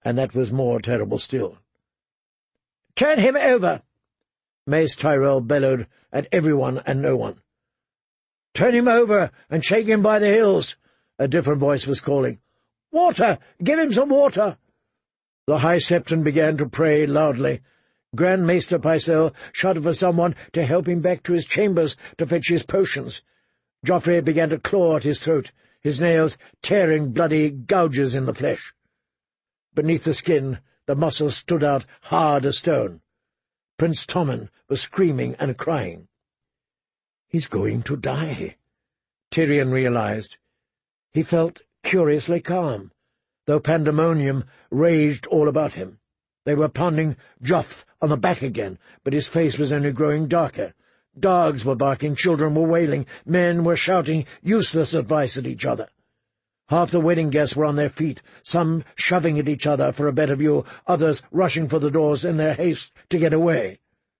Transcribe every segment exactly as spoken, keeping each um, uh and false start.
and that was more terrible still. "Turn him over!" Mace Tyrell bellowed at everyone and no one. "Turn him over and shake him by the hills," a different voice was calling. "Water! Give him some water!" The High Septon began to pray loudly. Grand Maester Pycelle shouted for someone to help him back to his chambers to fetch his potions. Joffrey began to claw at his throat, his nails tearing bloody gouges in the flesh. Beneath the skin, the muscles stood out hard as stone. Prince Tommen was screaming and crying. "He's going to die," Tyrion realized. He felt curiously calm, though pandemonium raged all about him. They were pounding Joff on the back again, but his face was only growing darker. Dogs were barking, children were wailing, men were shouting useless advice at each other. Half the wedding guests were on their feet, some shoving at each other for a better view, others rushing for the doors in their haste to get away.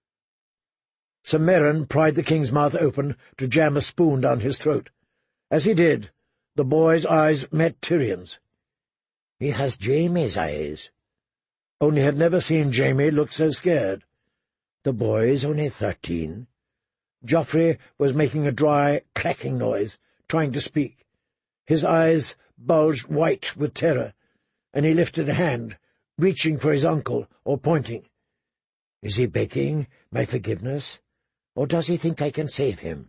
Sir Meryn pried the king's mouth open to jam a spoon down his throat. As he did, the boy's eyes met Tyrion's. He has Jaime's eyes. Only had never seen Jaime look so scared. The boy's only thirteen. Joffrey was making a dry, clacking noise, trying to speak. His eyes bulged white with terror, and he lifted a hand, reaching for his uncle, or pointing. Is he begging my forgiveness, or does he think I can save him?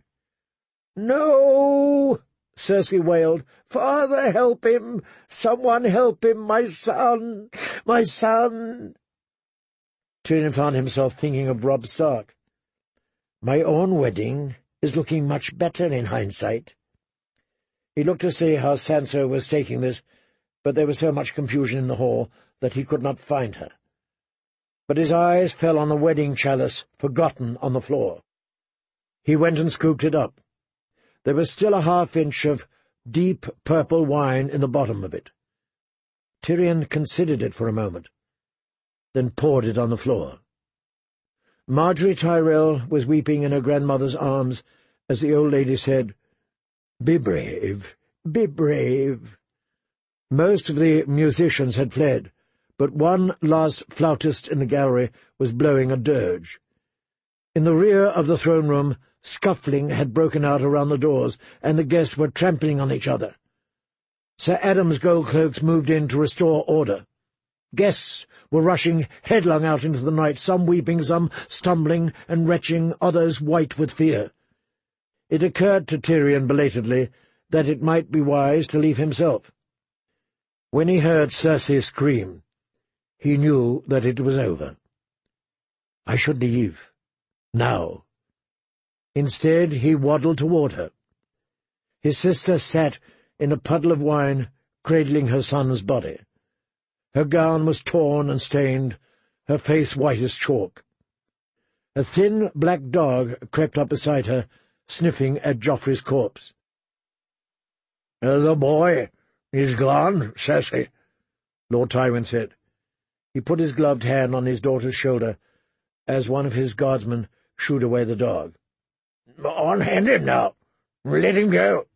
"No!" Cersei wailed. "Father, help him! Someone help him! My son! My son!" Tyrion found himself thinking of Robb Stark. My own wedding is looking much better in hindsight. He looked to see how Sansa was taking this, but there was so much confusion in the hall that he could not find her. But his eyes fell on the wedding chalice, forgotten on the floor. He went and scooped it up. There was still a half-inch of deep purple wine in the bottom of it. Tyrion considered it for a moment, then poured it on the floor. Margaery Tyrell was weeping in her grandmother's arms as the old lady said, "Be brave, be brave." Most of the musicians had fled, but one last flautist in the gallery was blowing a dirge. In the rear of the throne room, scuffling had broken out around the doors, and the guests were trampling on each other. Sir Adam's Goldcloaks moved in to restore order. Guests were rushing headlong out into the night, some weeping, some stumbling and retching, others white with fear. It occurred to Tyrion belatedly that it might be wise to leave himself. When he heard Cersei scream, he knew that it was over. I should leave. Now. Instead, he waddled toward her. His sister sat in a puddle of wine, cradling her son's body. Her gown was torn and stained, her face white as chalk. A thin black dog crept up beside her, sniffing at Joffrey's corpse. "The boy is gone, Cersei," Lord Tywin said. He put his gloved hand on his daughter's shoulder as one of his guardsmen shooed away the dog. "Unhand him now. Let him go."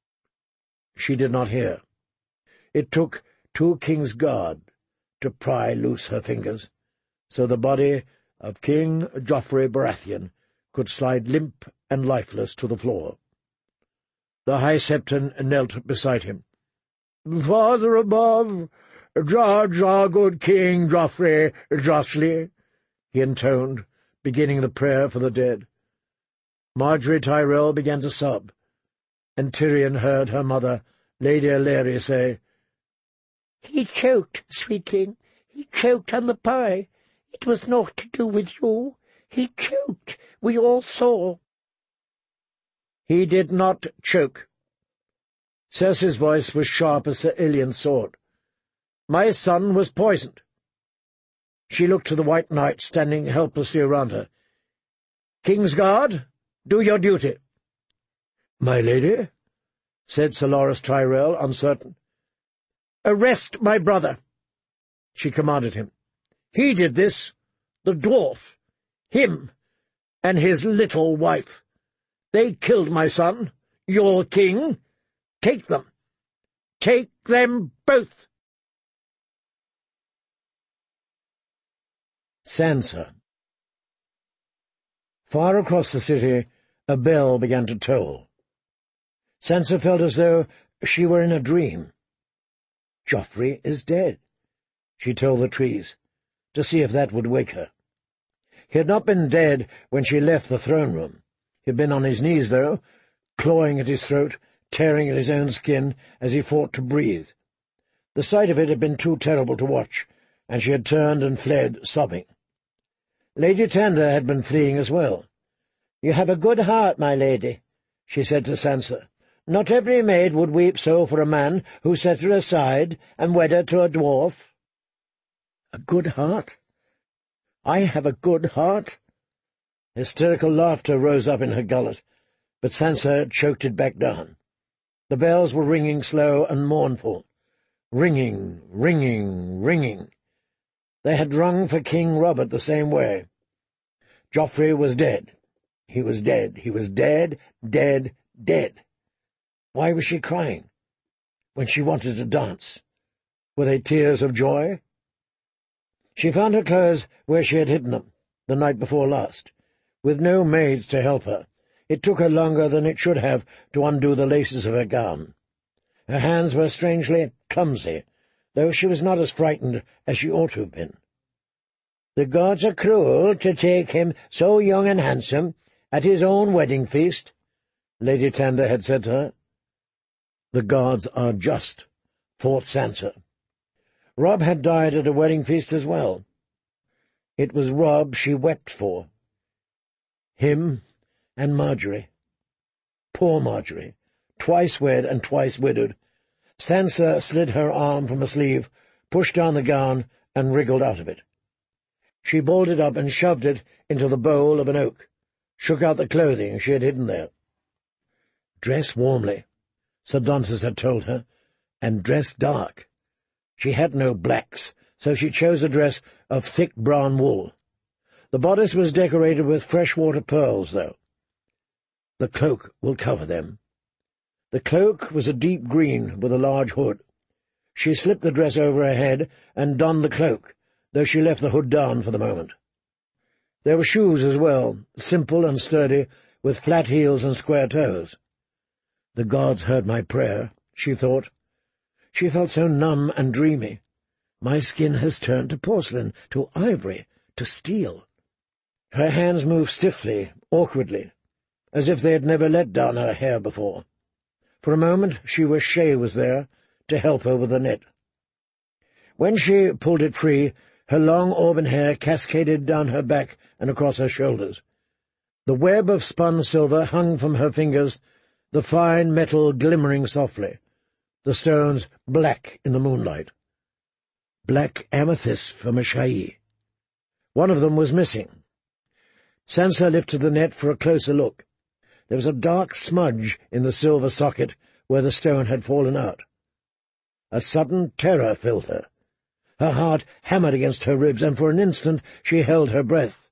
She did not hear. It took two King's Guard to pry loose her fingers, so the body of King Joffrey Baratheon could slide limp and lifeless to the floor. The High Septon knelt beside him. "Father above, judge our good King Joffrey justly," he intoned, beginning the prayer for the dead. Margaery Tyrell began to sob, and Tyrion heard her mother, Lady Aleri, say, "He choked, sweetling. He choked on the pie. It was naught to do with you. He choked. We all saw." "He did not choke." Cersei's voice was sharp as Sir Ilyn's sword. "My son was poisoned." She looked to the White Knight standing helplessly around her. "Kingsguard, do your duty." "My lady?" said Sir Loras Tyrell, uncertain. "Arrest my brother," she commanded him. "He did this, the dwarf, him, and his little wife. They killed my son, your king. Take them. Take them both." Sansa. Far across the city, a bell began to toll. Sansa felt as though she were in a dream. "Joffrey is dead," she told the trees, to see if that would wake her. He had not been dead when she left the throne-room. He had been on his knees, though, clawing at his throat, tearing at his own skin as he fought to breathe. The sight of it had been too terrible to watch, and she had turned and fled, sobbing. Lady Tanda had been fleeing as well. "You have a good heart, my lady," she said to Sansa. "Not every maid would weep so for a man who set her aside and wed her to a dwarf." "A good heart? I have a good heart?" Hysterical laughter rose up in her gullet, but Sansa choked it back down. The bells were ringing slow and mournful. Ringing, ringing, ringing. They had rung for King Robert the same way. Joffrey was dead. He was dead. He was dead, dead, dead. Why was she crying when she wanted to dance? Were they tears of joy? She found her clothes where she had hidden them, the night before last, with no maids to help her. It took her longer than it should have to undo the laces of her gown. Her hands were strangely clumsy, though she was not as frightened as she ought to have been. "The gods are cruel to take him, so young and handsome, at his own wedding feast," Lady Tanda had said to her. The gods are just, thought Sansa. Robb had died at a wedding feast as well. It was Robb she wept for. Him and Marjorie. Poor Marjorie, twice wed and twice widowed. Sansa slid her arm from a sleeve, pushed down the gown, and wriggled out of it. She balled it up and shoved it into the bole of an oak, shook out the clothing she had hidden there. "Dress warmly," Sir Dontos had told her, "and dress dark." She had no blacks, so she chose a dress of thick brown wool. The bodice was decorated with freshwater pearls, though. The cloak will cover them. The cloak was a deep green with a large hood. She slipped the dress over her head and donned the cloak, though she left the hood down for the moment. There were shoes as well, simple and sturdy, with flat heels and square toes. The gods heard my prayer, she thought. She felt so numb and dreamy. My skin has turned to porcelain, to ivory, to steel. Her hands moved stiffly, awkwardly, as if they had never let down her hair before. For a moment she wished Shay was there to help her with the net. When she pulled it free, her long auburn hair cascaded down her back and across her shoulders. The web of spun silver hung from her fingers, the fine metal glimmering softly, the stones black in the moonlight. Black amethyst from a Shayi. One of them was missing. Sansa lifted the net for a closer look. There was a dark smudge in the silver socket where the stone had fallen out. A sudden terror filled her. Her heart hammered against her ribs, and for an instant she held her breath.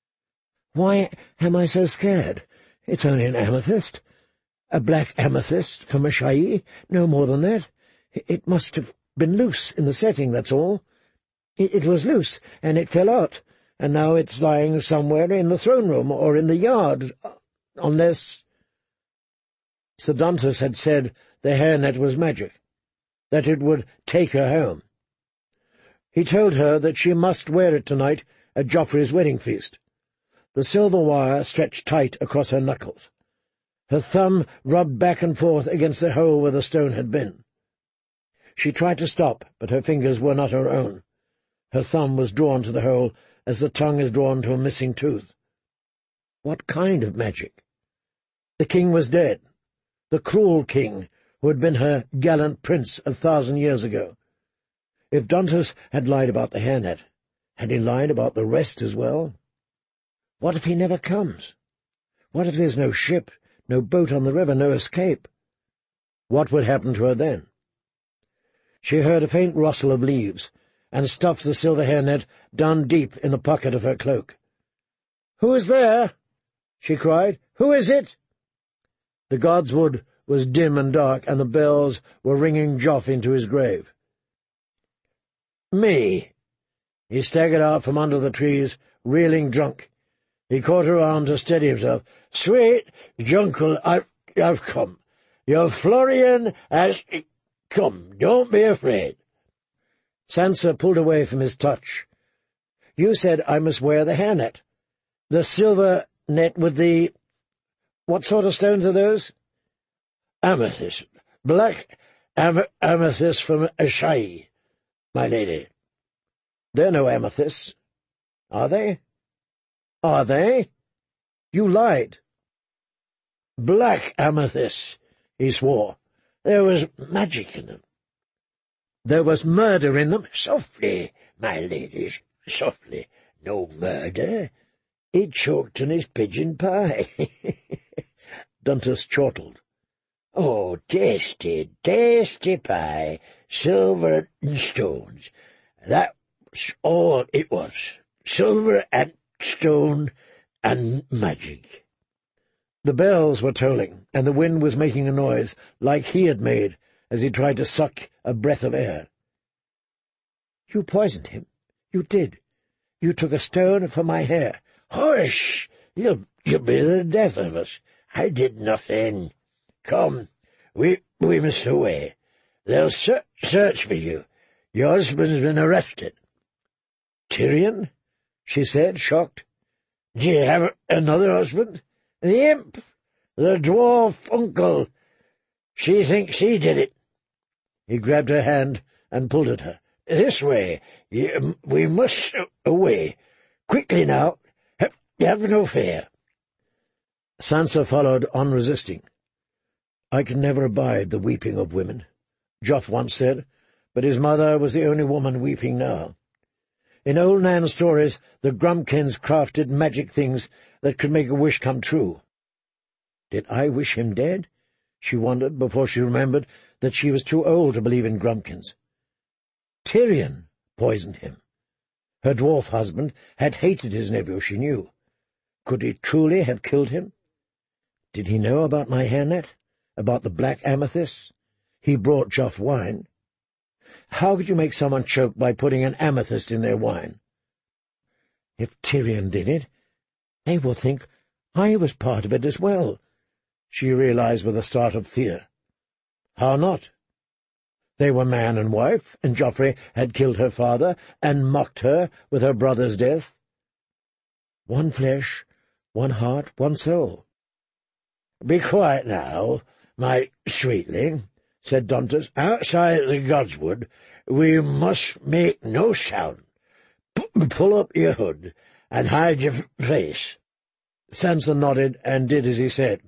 "Why am I so scared? It's only an amethyst. A black amethyst from a Shayi, no more than that. It must have been loose in the setting, that's all. It, it was loose, and it fell out, and now it's lying somewhere in the throne-room or in the yard, unless—" Sir Dontos had said the hairnet was magic, that it would take her home. He told her that she must wear it tonight at Joffrey's wedding feast. The silver wire stretched tight across her knuckles. Her thumb rubbed back and forth against the hole where the stone had been. She tried to stop, but her fingers were not her own. Her thumb was drawn to the hole as the tongue is drawn to a missing tooth. What kind of magic? The king was dead, the cruel king who had been her gallant prince a thousand years ago. If Dontos had lied about the hairnet, had he lied about the rest as well? What if he never comes? What if there's no ship, no boat on the river, no escape? What would happen to her then? She heard a faint rustle of leaves, and stuffed the silver hairnet down deep in the pocket of her cloak. "Who is there?" she cried. "Who is it?" The godswood was dim and dark, and the bells were ringing Joff into his grave. "Me," He staggered out from under the trees, reeling drunk. He caught her arm to steady himself. "Sweet Juncle, I've, I've come. Your Florian has come. Don't be afraid." Sansa pulled away from his touch. "You said I must wear the hairnet. The silver net with the— What sort of stones are those?" "Amethyst. Black am amethyst from Ashai, my lady." "They're no amethysts. Are they? Are they? You lied." "Black amethysts," he swore. "There was magic in them." "There was murder in them." "Softly, my ladies, softly. No murder. He choked on his pigeon pie." Duntus chortled. "Oh, tasty, tasty pie, silver and stones. That's all it was. Silver and stone and magic." The bells were tolling, and the wind was making a noise like he had made as he tried to suck a breath of air. "You poisoned him. You did. You took a stone for my hair." "Hush! You'll, you'll be the death of us. I did nothing. Come, we, we must away. They'll ser search for you. Your husband's been arrested." "Tyrion?" she said, shocked. "Do you have another husband?" "The imp, the dwarf uncle. She thinks he did it." He grabbed her hand and pulled at her. "This way. We must away. Quickly now. Have no fear." Sansa followed, unresisting. "I can never abide the weeping of women," Joff once said, but his mother was the only woman weeping now. In old Nan's stories, the Grumpkins crafted magic things that could make a wish come true. Did I wish him dead? She wondered, before she remembered that she was too old to believe in Grumpkins. Tyrion poisoned him. Her dwarf husband had hated his nephew, she knew. Could he truly have killed him? Did he know about my hairnet? About the black amethysts? He brought Joff wine. How could you make someone choke by putting an amethyst in their wine? If Tyrion did it, they will think I was part of it as well, she realized with a start of fear. How not? They were man and wife, and Joffrey had killed her father and mocked her with her brother's death. One flesh, one heart, one soul. "Be quiet now, my sweetling," said Duntus. "Outside the Godswood we must make no sound. P pull up your hood and hide your face." Sansa nodded and did as he said.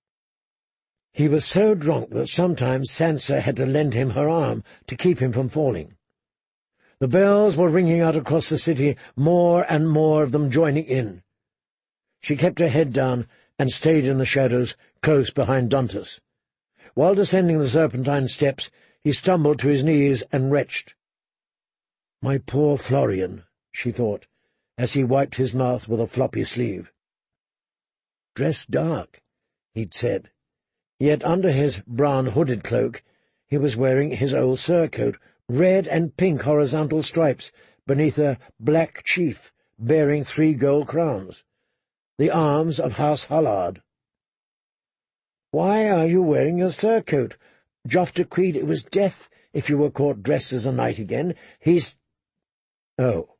He was so drunk that sometimes Sansa had to lend him her arm to keep him from falling. The bells were ringing out across the city, more and more of them joining in. She kept her head down and stayed in the shadows, close behind Duntus. While descending the serpentine steps, he stumbled to his knees and retched. "My poor Florian," she thought, as he wiped his mouth with a floppy sleeve. "Dress dark," he'd said. Yet under his brown hooded cloak he was wearing his old surcoat, red and pink horizontal stripes, beneath a black chief bearing three gold crowns, the arms of House Hollard. "Why are you wearing your surcoat? Joff decreed it was death if you were caught dressed as a knight again. He's—" Oh.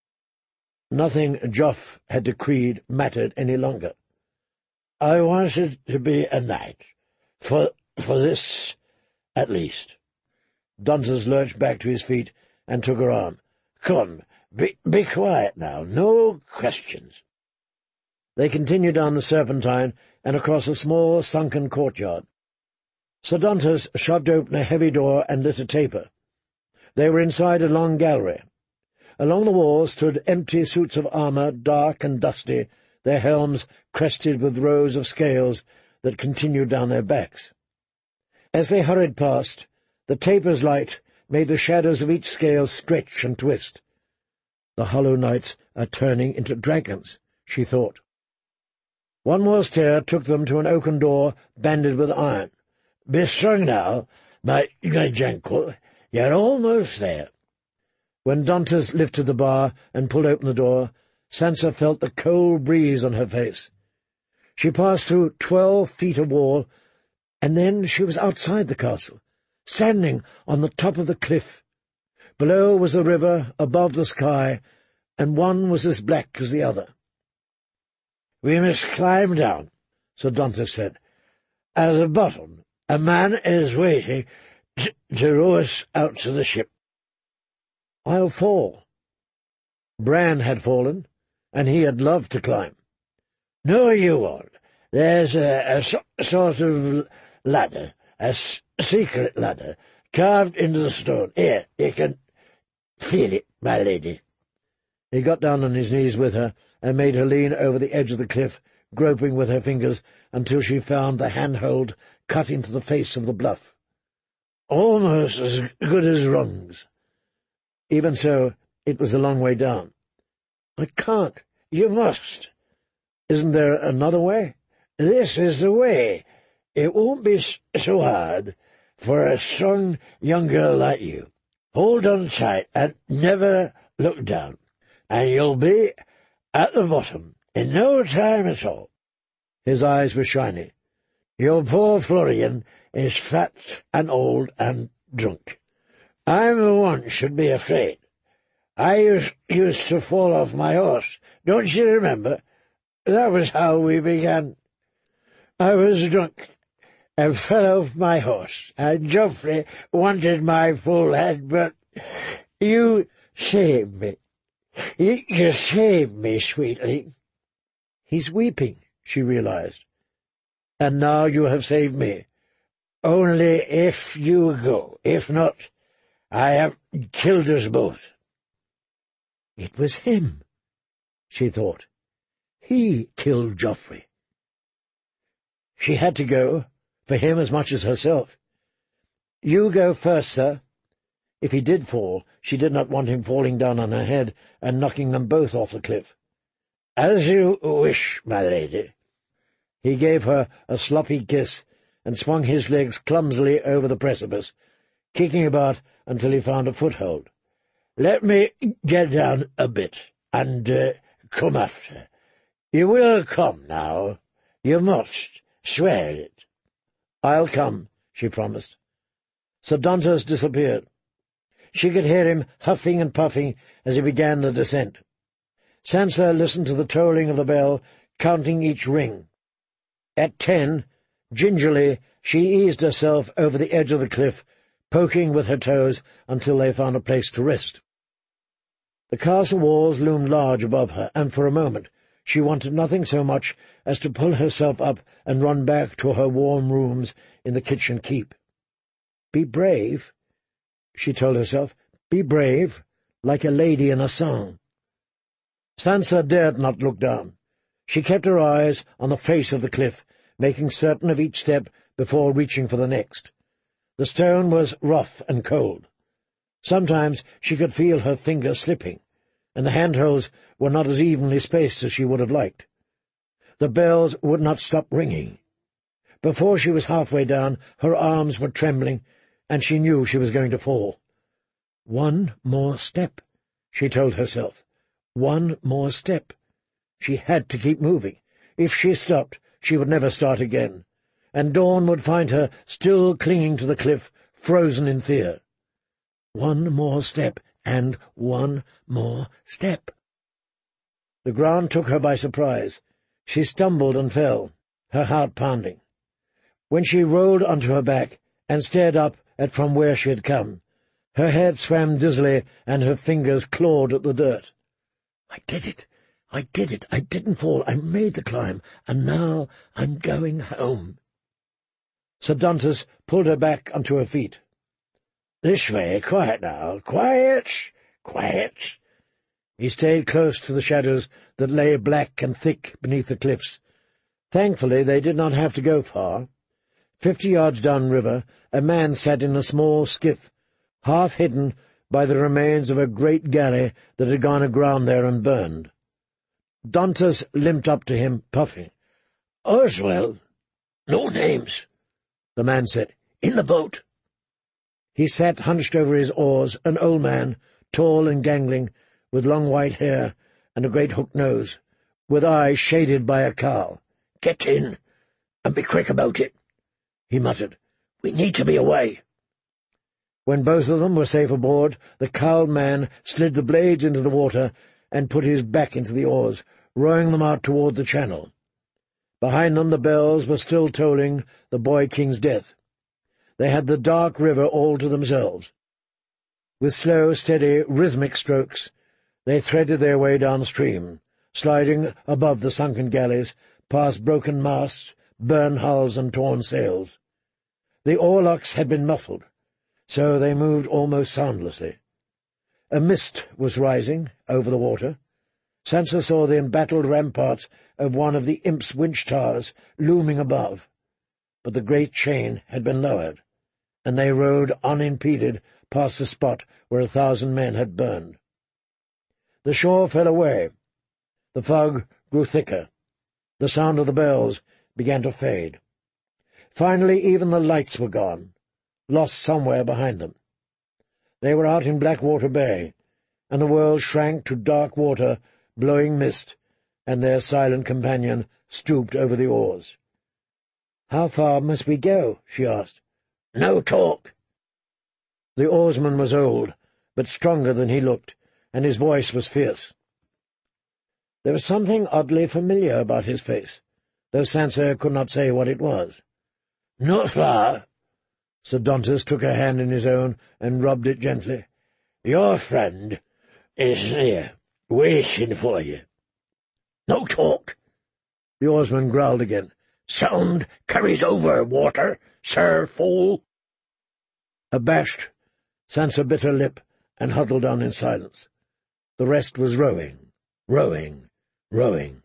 Nothing Joff had decreed mattered any longer. "I wanted to be a knight. For, for this, at least." Duntus lurched back to his feet and took her arm. "Come, be, be quiet now. No questions." They continued down the Serpentine and across a small, sunken courtyard. Sir Duntus shoved open a heavy door and lit a taper. They were inside a long gallery. Along the walls stood empty suits of armour, dark and dusty, their helms crested with rows of scales that continued down their backs. As they hurried past, the taper's light made the shadows of each scale stretch and twist. The Hollow Knights are turning into dragons, she thought. One more stair took them to an oaken door banded with iron. "Be strong now, my, my Jankel. You're almost there." When Dantes lifted the bar and pulled open the door, Sansa felt the cold breeze on her face. She passed through twelve feet of wall, and then she was outside the castle, standing on the top of the cliff. Below was the river, above the sky, and one was as black as the other. "We must climb down," Sir Dantes said. "At the bottom, a man is waiting to, to row us out to the ship." "I'll fall." Bran had fallen, and he had loved to climb. "No, you won't. There's a, a so, sort of ladder, a s secret ladder, carved into the stone. Here, you can feel it, my lady." He got down on his knees with her and made her lean over the edge of the cliff, groping with her fingers until she found the handhold cut into the face of the bluff. "Almost as good as rungs." Even so, it was a long way down. "I can't." "You must." "Isn't there another way?" "This is the way. It won't be so hard for a strong young girl like you. Hold on tight and never look down, and you'll be at the bottom in no time at all." His eyes were shiny. "Your poor Florian is fat and old and drunk. I'm the one should be afraid. I used, used to fall off my horse. Don't you remember? That was how we began. I was drunk and fell off my horse, and Joffrey wanted my full head, but you saved me. You, you saved me, sweetling." "He's weeping," she realized. "And now you have saved me." "Only if you go. If not, I have killed us both." It was him, she thought. He killed Joffrey. She had to go, for him as much as herself. "You go first, sir." If he did fall, she did not want him falling down on her head and knocking them both off the cliff. "As you wish, my lady." He gave her a sloppy kiss and swung his legs clumsily over the precipice, kicking about until he found a foothold. "Let me get down a bit, and uh, come after. You will come now. You must. Swear it." "I'll come," she promised. Sir Dantes disappeared. She could hear him huffing and puffing as he began the descent. Sansa listened to the tolling of the bell, counting each ring. At ten, gingerly, she eased herself over the edge of the cliff, poking with her toes until they found a place to rest. The castle walls loomed large above her, and for a moment she wanted nothing so much as to pull herself up and run back to her warm rooms in the kitchen keep. Be brave, she told herself, be brave, like a lady in a song. Sansa dared not look down. She kept her eyes on the face of the cliff, making certain of each step before reaching for the next. The stone was rough and cold. Sometimes she could feel her fingers slipping, and the handholds were not as evenly spaced as she would have liked. The bells would not stop ringing. Before she was halfway down, her arms were trembling, and she knew she was going to fall. One more step, she told herself. One more step. She had to keep moving. If she stopped, she would never start again, and dawn would find her still clinging to the cliff, frozen in fear. One more step, and one more step. The ground took her by surprise. She stumbled and fell, her heart pounding. When she rolled onto her back and stared up at from where she had come, her head swam dizzily and her fingers clawed at the dirt. I did it! I did it! I didn't fall! I made the climb, and now I'm going home. Sir Dantes pulled her back onto her feet. This way, quiet now, quiet, quiet. He stayed close to the shadows that lay black and thick beneath the cliffs. Thankfully, they did not have to go far. Fifty yards downriver, a man sat in a small skiff, half hidden by the remains of a great galley that had gone aground there and burned. Dantes limped up to him, puffing. Oswald. No names, the man said. In the boat. He sat hunched over his oars, an old man, tall and gangling, with long white hair and a great hooked nose, with eyes shaded by a cowl. "Get in, and be quick about it," he muttered. "We need to be away." When both of them were safe aboard, the cowled man slid the blades into the water and put his back into the oars, rowing them out toward the channel. Behind them the bells were still tolling the boy-king's death. They had the dark river all to themselves. With slow, steady, rhythmic strokes, they threaded their way downstream, sliding above the sunken galleys, past broken masts, burned hulls, and torn sails. The oarlocks had been muffled, so they moved almost soundlessly. A mist was rising over the water. Sansa saw the embattled ramparts of one of the Imp's winch towers looming above, but the great chain had been lowered, and they rode unimpeded past the spot where a thousand men had burned. The shore fell away. The fog grew thicker. The sound of the bells began to fade. Finally even the lights were gone, lost somewhere behind them. They were out in Blackwater Bay, and the world shrank to dark water, blowing mist, and their silent companion stooped over the oars. "How far must we go?" she asked. "No talk." The oarsman was old, but stronger than he looked, and his voice was fierce. There was something oddly familiar about his face, though Sansa could not say what it was. "Not far." Sir Dontus took her hand in his own and rubbed it gently. "Your friend is here, waiting for you." "No talk." The oarsman growled again. "Sound carries over water, sir fool." Abashed, Sansa bit her lip and huddled down in silence. The rest was rowing, rowing, rowing.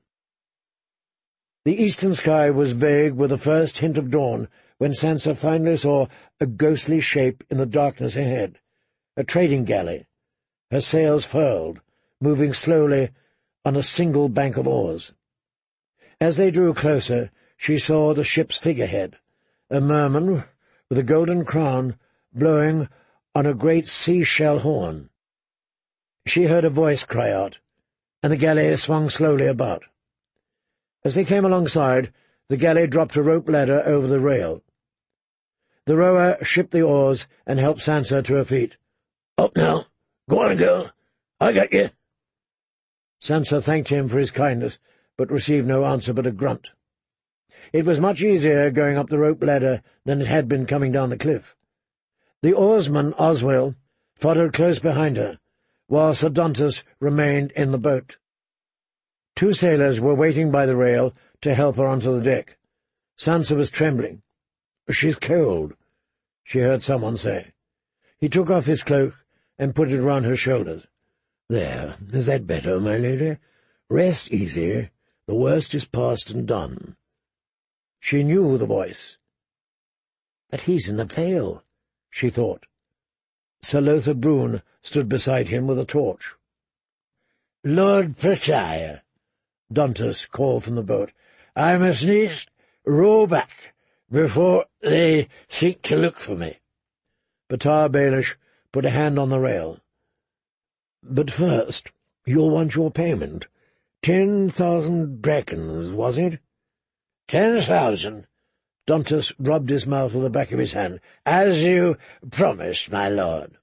The eastern sky was vague with the first hint of dawn when Sansa finally saw a ghostly shape in the darkness ahead, a trading galley, her sails furled, moving slowly on a single bank of oars. As they drew closer, she saw the ship's figurehead, a merman with a golden crown blowing on a great sea-shell horn. She heard a voice cry out, and the galley swung slowly about. As they came alongside, the galley dropped a rope ladder over the rail. The rower shipped the oars and helped Sansa to her feet. "Up now. Go on, girl. I got you." Sansa thanked him for his kindness, but received no answer but a grunt. It was much easier going up the rope ladder than it had been coming down the cliff. The oarsman, Oswell, followed close behind her, while Sir Dontus remained in the boat. Two sailors were waiting by the rail to help her onto the deck. Sansa was trembling. "She's cold," she heard someone say. He took off his cloak and put it round her shoulders. "There, is that better, my lady? Rest easy. The worst is past and done." She knew the voice. "But he's in the Vale," she thought. Sir Lothar Brune stood beside him with a torch. "Lord Protire," Dontus called from the boat, "I must needs row back before they seek to look for me." Batar Baelish put a hand on the rail. "But first, you'll want your payment. Ten thousand drachms, was it?" Ten thousand." Dontus rubbed his mouth with the back of his hand. "As you promised, my lord."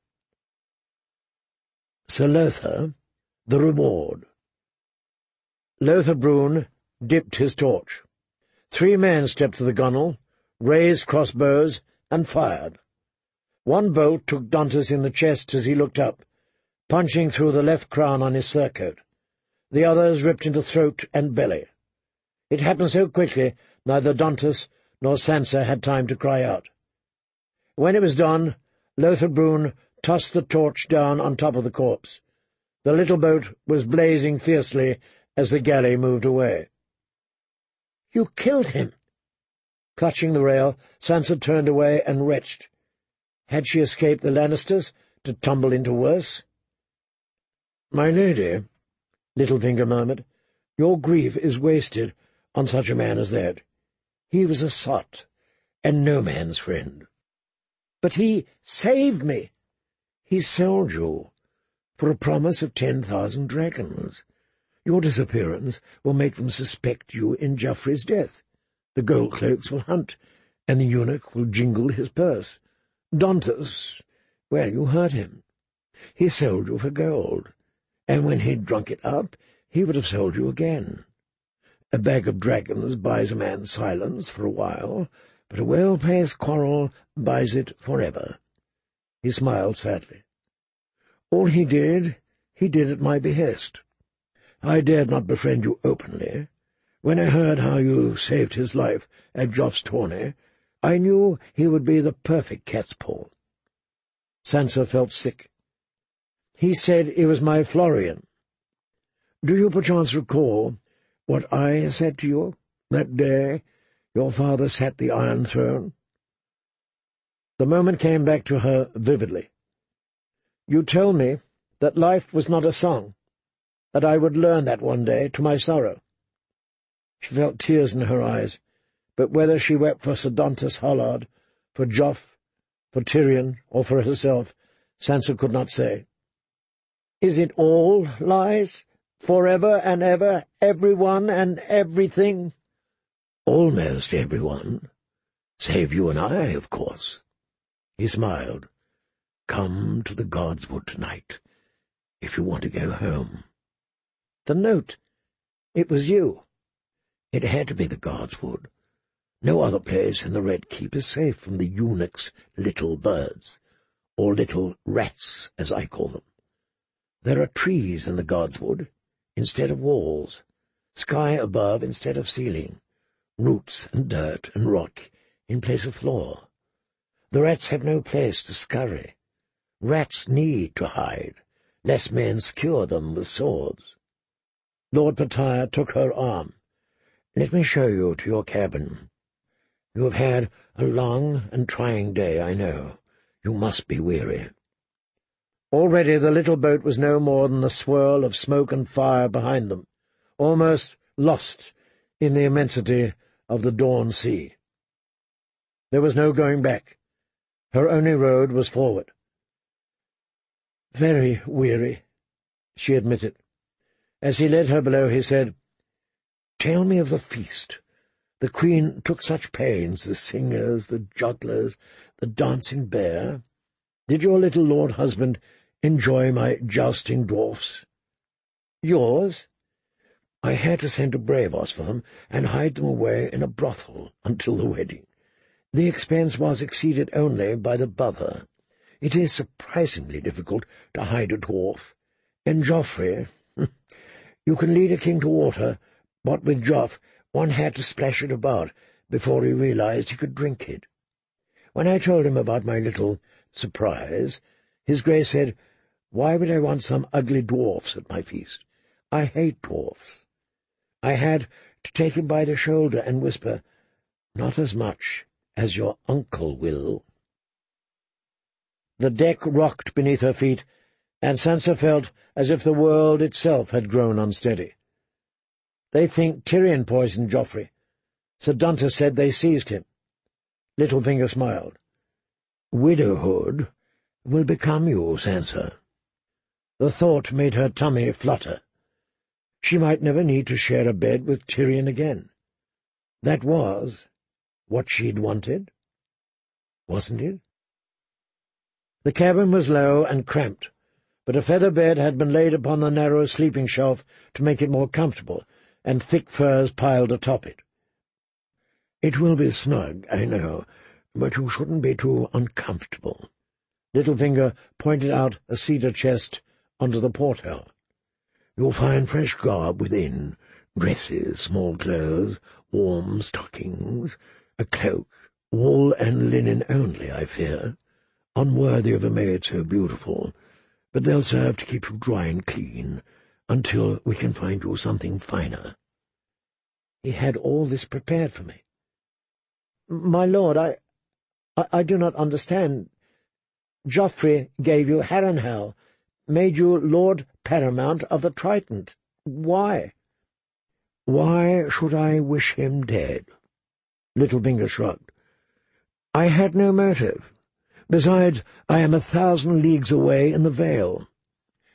"Sir Lothar, the reward." Lothar Brune dipped his torch. Three men stepped to the gunwale, raised crossbows, and fired. One bolt took Dontus in the chest as he looked up, punching through the left crown on his surcoat. The others ripped into throat and belly. It happened so quickly, neither Dontus nor Sansa had time to cry out. When it was done, Lothar Brune tossed the torch down on top of the corpse. The little boat was blazing fiercely as the galley moved away. "You killed him!" Clutching the rail, Sansa turned away and retched. Had she escaped the Lannisters to tumble into worse? "My lady," Littlefinger murmured, "your grief is wasted on such a man as that. He was a sot, and no man's friend." "But he saved me." "He sold you for a promise of ten thousand dragons. Your disappearance will make them suspect you in Joffrey's death. The gold cloaks will hunt, and the eunuch will jingle his purse. Dantas, well, you hurt him. He sold you for gold, and when he'd drunk it up, he would have sold you again. A bag of dragons buys a man silence for a while, but a well-placed quarrel buys it forever. He smiled sadly. All he did, he did at my behest. I dared not befriend you openly. When I heard how you saved his life at Joff's tourney, I knew he would be the perfect cat's paw. Sansa felt sick. He said he was my Florian. Do you perchance recall what I said to you that day your father sat the Iron Throne? The moment came back to her vividly. You told me that life was not a song, that I would learn that one day, to my sorrow. She felt tears in her eyes, but whether she wept for Sir Dantas Hollard, for Joff, for Tyrion, or for herself, Sansa could not say. Is it all lies, forever and ever, everyone and everything? Almost everyone, save you and I, of course. He smiled. Come to the Godswood tonight, if you want to go home. The note. It was you. It had to be the Godswood. No other place in the Red Keep is safe from the eunuch's little birds, or little rats, as I call them. There are trees in the Godswood, instead of walls, sky above instead of ceiling, roots and dirt and rock in place of floor. The rats have no place to scurry. Rats need to hide, lest men skewer them with swords. Lord Pattaya took her arm. Let me show you to your cabin. You have had a long and trying day, I know. You must be weary. Already the little boat was no more than the swirl of smoke and fire behind them, almost lost in the immensity of the dawn sea. There was no going back. Her only road was forward. Very weary, she admitted. As he led her below, he said, Tell me of the feast. The Queen took such pains, the singers, the jugglers, the dancing bear. Did your little lord husband enjoy my jousting dwarfs? Yours? I had to send to Braavos for them and hide them away in a brothel until the wedding. The expense was exceeded only by the bother. It is surprisingly difficult to hide a dwarf. And Joffrey, you can lead a king to water, but with Joff one had to splash it about before he realized he could drink it. When I told him about my little surprise, his Grace said, Why would I want some ugly dwarfs at my feast? I hate dwarfs. I had to take him by the shoulder and whisper, Not as much as your uncle will. The deck rocked beneath her feet, and Sansa felt as if the world itself had grown unsteady. They think Tyrion poisoned Joffrey. Sir Dantas said they seized him. Littlefinger smiled. Widowhood will become you, Sansa. The thought made her tummy flutter. She might never need to share a bed with Tyrion again. That was what she'd wanted, wasn't it? The cabin was low and cramped, but a feather bed had been laid upon the narrow sleeping shelf to make it more comfortable, and thick furs piled atop it. It will be snug, I know, but you shouldn't be too uncomfortable. Littlefinger pointed out a cedar chest under the porthole. You'll find fresh garb within, dresses, small clothes, warm stockings, a cloak, wool and linen only, I fear, unworthy of a maid so beautiful, but they'll serve to keep you dry and clean, until we can find you something finer. He had all this prepared for me. My lord, I, I, I do not understand. Joffrey gave you Harrenhal, made you Lord Paramount of the Trident. Why? Why should I wish him dead? Littlefinger shrugged. I had no motive. Besides, I am a thousand leagues away in the Vale.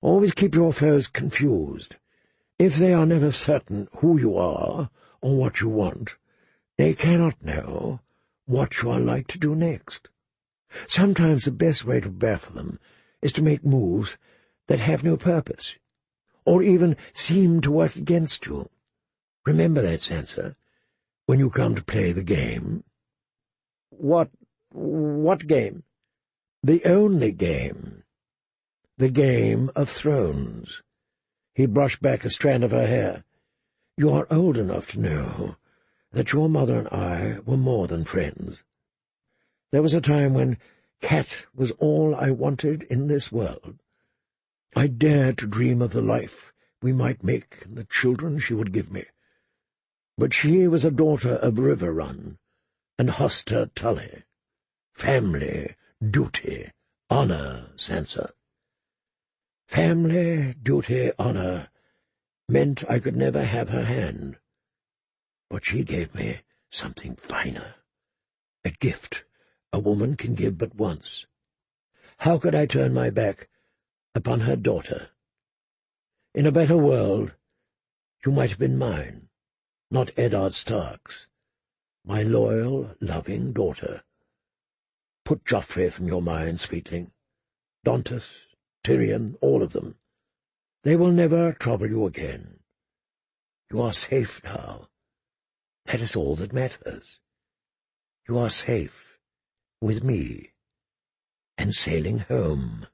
Always keep your foes confused. If they are never certain who you are or what you want, they cannot know what you are like to do next. Sometimes the best way to baffle them is to make moves that have no purpose, or even seem to work against you. Remember that, Sansa, when you come to play the game. What, what game? The only game. The Game of Thrones. He brushed back a strand of her hair. You are old enough to know that your mother and I were more than friends. There was a time when Cat was all I wanted in this world. I dared to dream of the life we might make and the children she would give me. But she was a daughter of Riverrun and Hoster Tully. Family, duty, honour, Sansa. Family, duty, honour meant I could never have her hand. But she gave me something finer, a gift a woman can give but once. How could I turn my back upon her daughter? In a better world, you might have been mine, not Eddard Stark's, my loyal, loving daughter. Put Joffrey from your mind, sweetling. Dontos, Tyrion, all of them. They will never trouble you again. You are safe now. That is all that matters. You are safe with me, and sailing home.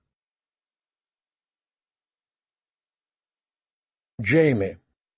Jaime.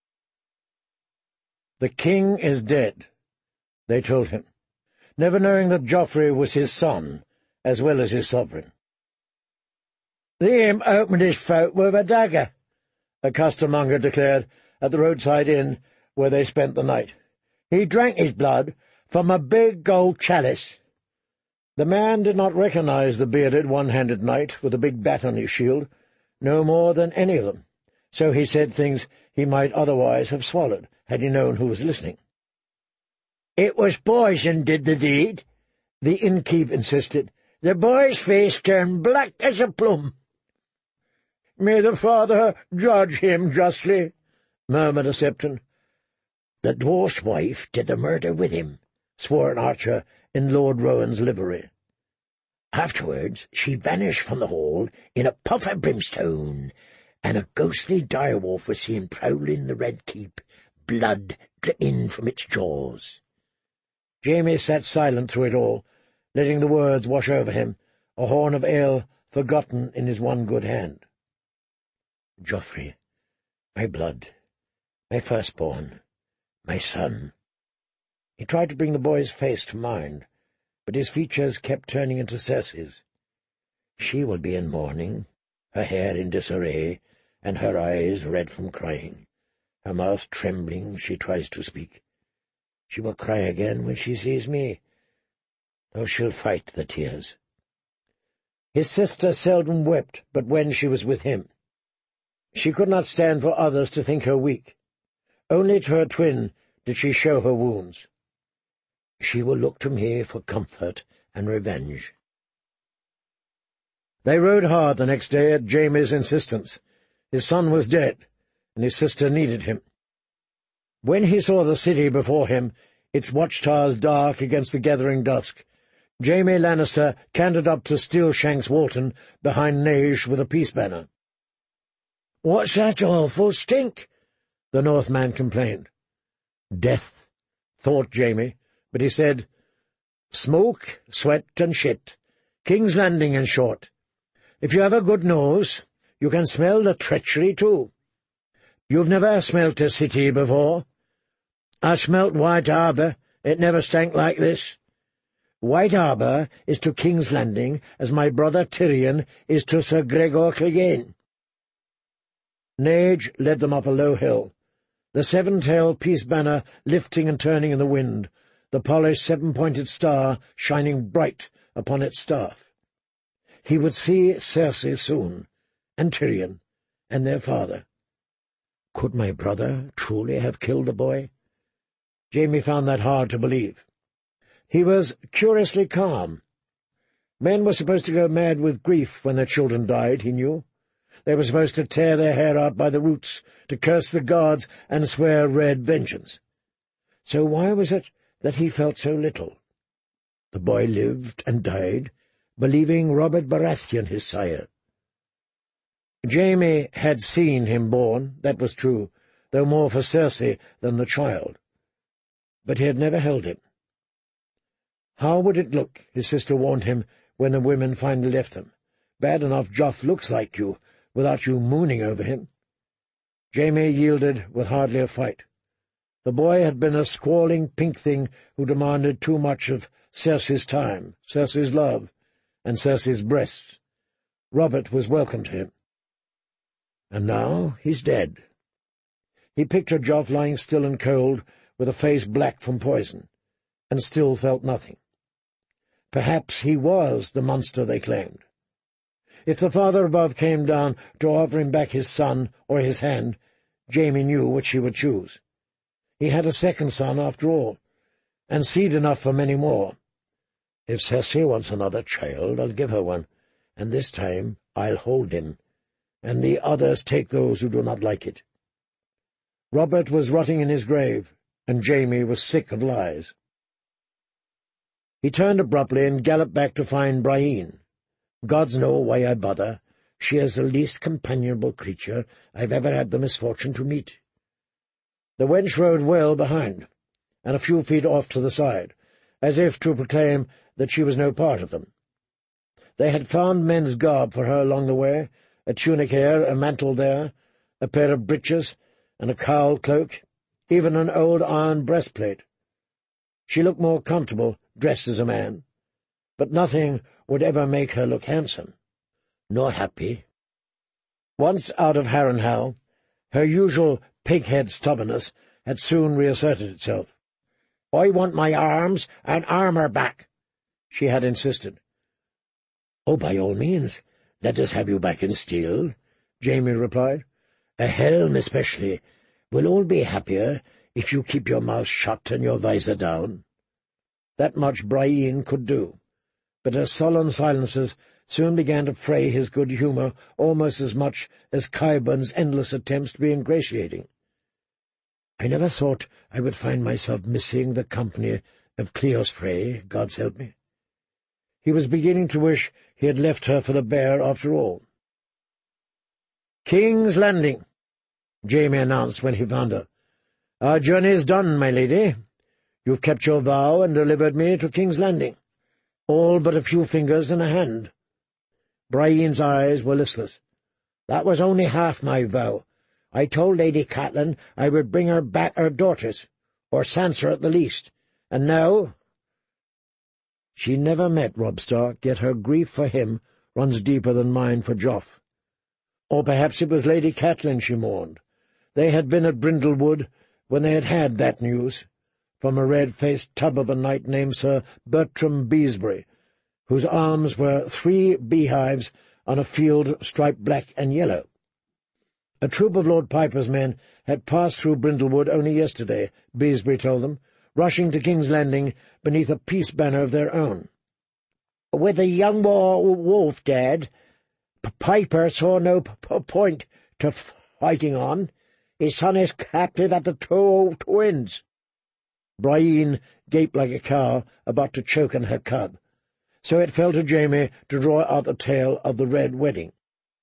The king is dead, they told him, never knowing that Joffrey was his son, as well as his sovereign. The imp opened his throat with a dagger, a costermonger declared at the roadside inn where they spent the night. He drank his blood from a big gold chalice. The man did not recognize the bearded, one-handed knight with a big bat on his shield, no more than any of them, so he said things he might otherwise have swallowed, had he known who was listening. "It was poison did the deed," the innkeep insisted. "The boy's face turned black as a plum." "May the Father judge him justly," murmured a Septon. "The dwarf's wife did the murder with him," swore an archer in Lord Rowan's livery. "Afterwards she vanished from the hall in a puff of brimstone, and a ghostly direwolf was seen prowling the Red Keep, blood dripping from its jaws." Jaime sat silent through it all, letting the words wash over him, a horn of ale forgotten in his one good hand. "Joffrey, my blood, my firstborn, my son." He tried to bring the boy's face to mind, but his features kept turning into Cersei's. She will be in mourning, her hair in disarray, and her eyes red from crying. Her mouth trembling, she tries to speak. She will cry again when she sees me, though she'll fight the tears. His sister seldom wept but when she was with him. She could not stand for others to think her weak. Only to her twin did she show her wounds. She will look to me for comfort and revenge. They rode hard the next day at Jaime's insistence. His son was dead, and his sister needed him. When he saw the city before him, its watchtowers dark against the gathering dusk, Jaime Lannister cantered up to Steelshanks Walton behind Nage with a peace banner. "What's that awful stink?" the Northman complained. "Death," thought Jaime, but he said, "Smoke, sweat, and shit. King's Landing, in short. If you have a good nose, you can smell the treachery, too. You've never smelt a city before. I smelt White Harbour. It never stank like this. White Harbour is to King's Landing as my brother Tyrion is to Sir Gregor Clegane." Nage led them up a low hill, the seven-tailed peace banner lifting and turning in the wind, the polished seven-pointed star shining bright upon its staff. He would see Cersei soon, and Tyrion, and their father. Could my brother truly have killed the boy? Jaime found that hard to believe. He was curiously calm. Men were supposed to go mad with grief when their children died, he knew, They were supposed to tear their hair out by the roots, to curse the gods and swear red vengeance. So why was it that he felt so little? The boy lived and died, believing Robert Baratheon his sire. Jaime had seen him born, that was true, though more for Cersei than the child. But he had never held him. How would it look, his sister warned him, when the women finally left him? Bad enough Joff looks like you, without you mooning over him. Jaime yielded with hardly a fight. The boy had been a squalling pink thing who demanded too much of Cersei's time, Cersei's love, and Cersei's breasts. Robert was welcome to him. And now he's dead. He pictured Joff lying still and cold, with a face black from poison, and still felt nothing. Perhaps he was the monster they claimed. If the Father above came down to offer him back his son or his hand, Jaime knew which he would choose. He had a second son, after all, and seed enough for many more. If Cersei wants another child, I'll give her one, and this time I'll hold him, and the others take those who do not like it. Robert was rotting in his grave, and Jaime was sick of lies. He turned abruptly and galloped back to find Brienne. Gods know why I bother. She is the least companionable creature I've ever had the misfortune to meet. The wench rode well behind, and a few feet off to the side, as if to proclaim that she was no part of them. They had found men's garb for her along the way, a tunic here, a mantle there, a pair of breeches, and a cowl cloak, even an old iron breastplate. She looked more comfortable, dressed as a man, but nothing would ever make her look handsome, nor happy. Once out of Harrenhal, her usual pig-head stubbornness had soon reasserted itself. "I want my arms and armour back," she had insisted. "Oh, by all means, let us have you back in steel," Jaime replied. "A helm especially will all be happier if you keep your mouth shut and your visor down." That much Brienne could do, but her sullen silences soon began to fray his good humour almost as much as Qyburn's endless attempts to be ingratiating. "I never thought I would find myself missing the company of Cleos Frey, God's help me." He was beginning to wish he had left her for the bear after all. "King's Landing," Jaime announced when he found her. "Our journey is done, my lady. You've kept your vow and delivered me to King's Landing. All but a few fingers and a hand." Brienne's eyes were listless. "That was only half my vow. I told Lady Catelyn I would bring her back her daughters, or Sansa at the least. And now—" She never met Robb Stark, yet her grief for him runs deeper than mine for Joff. Or perhaps it was Lady Catelyn she mourned. They had been at Brindlewood when they had had that news, from a red-faced tub of a knight named Sir Bertram Beesbury, whose arms were three beehives on a field striped black and yellow. A troop of Lord Piper's men had passed through Brindlewood only yesterday, Beesbury told them, rushing to King's Landing beneath a peace banner of their own. "With the young war wolf dead, P Piper saw no p point to fighting on. His son is captive at the Two Twins." Brienne gaped like a cow about to choke on her cud, so it fell to Jaime to draw out the tale of the Red Wedding.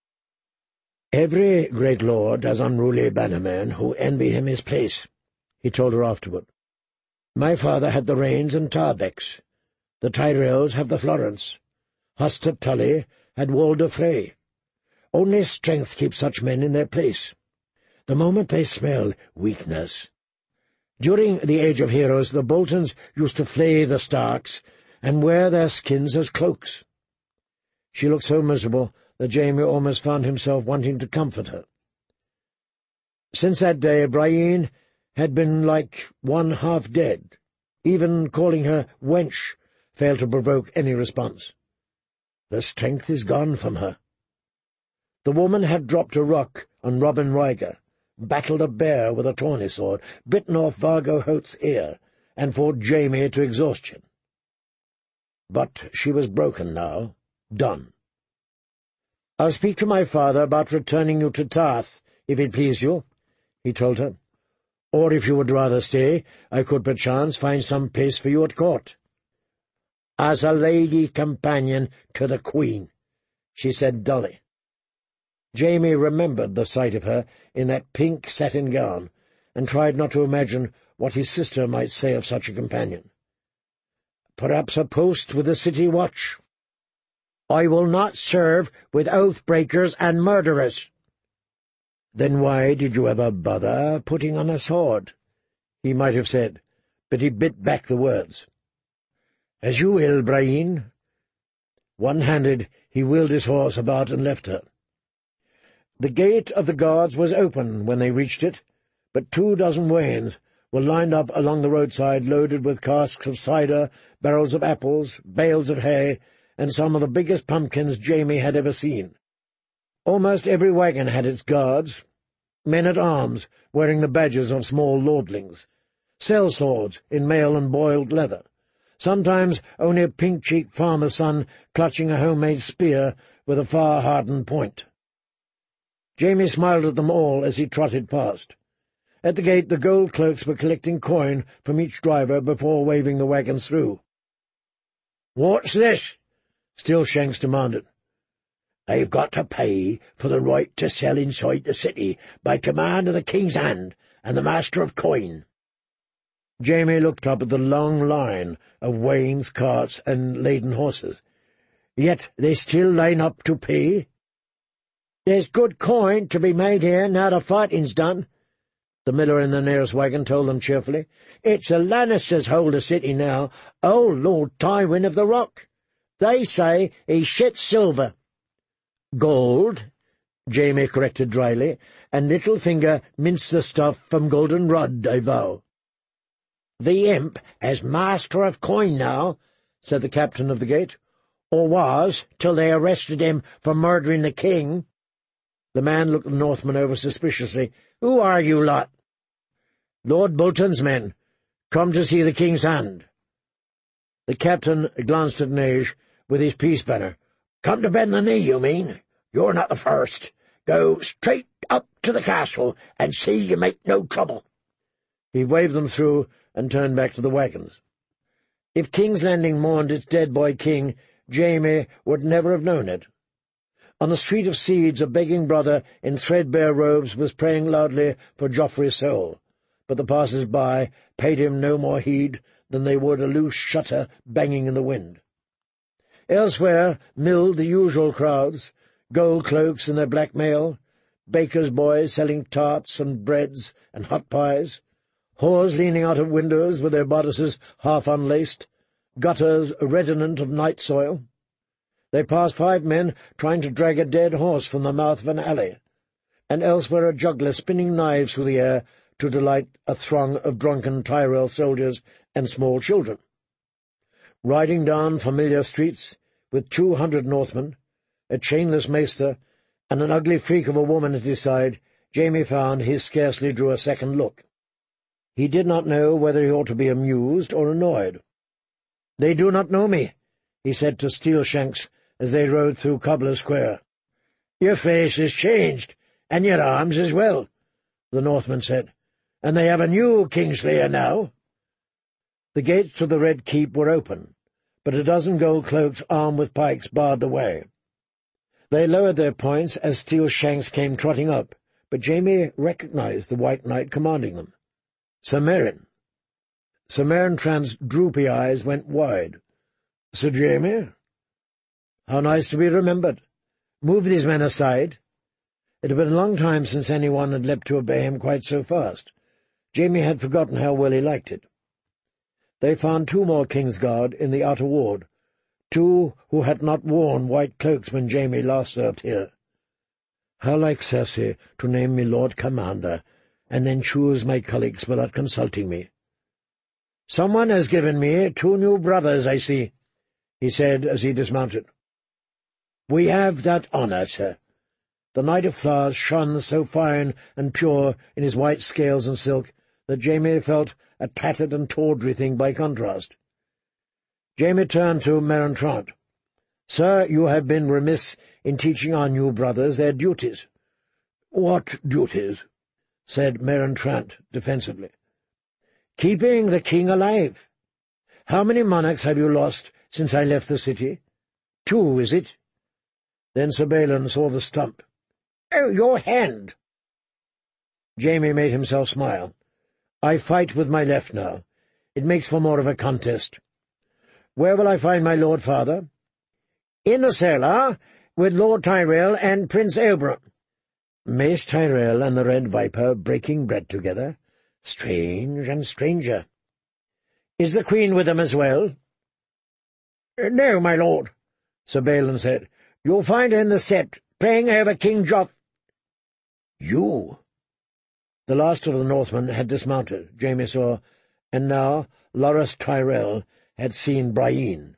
"Every great lord has unruly bannermen who envy him his place," he told her afterward. "My father had the Rains and Tarbex. The Tyrells have the Florence. Hoster Tully had Walder Frey. Only strength keeps such men in their place. The moment they smell weakness. During the Age of Heroes, the Boltons used to flay the Starks and wear their skins as cloaks." She looked so miserable that Jaime almost found himself wanting to comfort her. Since that day, Brienne had been like one half dead. Even calling her wench failed to provoke any response. The strength is gone from her. The woman had dropped a rock on Robin Ryger, battled a bear with a tawny sword, bitten off Vargo Hoat's ear, and fought Jaime to exhaustion. But she was broken now, done. "I'll speak to my father about returning you to Tarth, if it please you," he told her. "Or if you would rather stay, I could perchance find some place for you at court." "As a lady companion to the Queen," she said dully. Jamie remembered the sight of her in that pink satin gown, and tried not to imagine what his sister might say of such a companion. "Perhaps a post with the city watch." "I will not serve with oath-breakers and murderers." "Then why did you ever bother putting on a sword?" he might have said, but he bit back the words. "As you will, Breen." One-handed, he wheeled his horse about and left her. The gate of the guards was open when they reached it, but two dozen wains were lined up along the roadside, loaded with casks of cider, barrels of apples, bales of hay, and some of the biggest pumpkins Jamie had ever seen. Almost every wagon had its guards, men-at-arms wearing the badges of small lordlings, sellswords in mail and boiled leather, sometimes only a pink-cheeked farmer's son clutching a homemade spear with a far-hardened point. Jamie smiled at them all as he trotted past. At the gate the gold cloaks were collecting coin from each driver before waving the wagons through. "What's this?" Steelshanks demanded. "They've got to pay for the right to sell inside the city by command of the King's Hand and the Master of Coin." Jamie looked up at the long line of wains, carts, and laden horses. "Yet they still line up to pay?" "There's good coin to be made here now the fighting's done," the miller in the nearest wagon told them cheerfully. "It's the Lannisters hold the city now, old Lord Tywin of the Rock. They say he shits silver." "Gold," Jamie corrected dryly, "and Littlefinger minced the stuff from Golden Rod, I vow." "The imp is master of coin now," said the captain of the gate, "or was, till they arrested him for murdering the king." The man looked the Northman over suspiciously. "Who are you lot?" "Lord Bolton's men, come to see the King's Hand." The captain glanced at Neige with his peace banner. "Come to bend the knee, you mean? You're not the first. Go straight up to the castle, and see you make no trouble." He waved them through and turned back to the wagons. If King's Landing mourned its dead boy king, Jamie would never have known it. On the Street of Seeds a begging brother in threadbare robes was praying loudly for Joffrey's soul, but the passers-by paid him no more heed than they would a loose shutter banging in the wind. Elsewhere milled the usual crowds, gold cloaks in their black mail, bakers' boys selling tarts and breads and hot pies, whores leaning out of windows with their bodices half unlaced, gutters redolent of night soil. They passed five men trying to drag a dead horse from the mouth of an alley, and elsewhere a juggler spinning knives through the air to delight a throng of drunken Tyrell soldiers and small children. Riding down familiar streets, with two hundred Northmen, a chainless maester, and an ugly freak of a woman at his side, Jamie found he scarcely drew a second look. He did not know whether he ought to be amused or annoyed. "They do not know me," he said to Steelshanks as they rode through Cobbler Square. "Your face is changed, and your arms as well," the Northman said. "And they have a new Kingslayer now." The gates to the Red Keep were open, but a dozen gold cloaks armed with pikes barred the way. They lowered their points as Steelshanks came trotting up, but Jamie recognized the White Knight commanding them. Sir Meryn. Sir Merentram's droopy eyes went wide. "Sir Jamie? How nice to be remembered. Move these men aside." It had been a long time since anyone had leapt to obey him quite so fast. Jamie had forgotten how well he liked it. They found two more Kingsguard in the outer ward, two who had not worn white cloaks when Jamie last served here. How like Cersei to name me Lord Commander, and then choose my colleagues without consulting me. "Someone has given me two new brothers, I see," he said as he dismounted. "We have that honour, sir." The Knight of Flowers shone so fine and pure in his white scales and silk that Jamie felt a tattered and tawdry thing by contrast. Jamie turned to Merentram. Sir, you have been remiss in teaching our new brothers their duties. What duties? Said Merentrant defensively. Keeping the king alive. How many monarchs have you lost since I left the city? Two, is it? Then Sir Balin saw the stump. Oh, your hand! Jaime made himself smile. I fight with my left now. It makes for more of a contest. Where will I find my lord father? In the cellar, with Lord Tyrell and Prince Oberyn. Mace Tyrell and the Red Viper breaking bread together? Strange and stranger. Is the Queen with them as well? No, my lord, Sir Balin said. You'll find her in the sept, praying over King Joff. You? The last of the Northmen had dismounted, Jaime saw, and now Loras Tyrell had seen Brienne.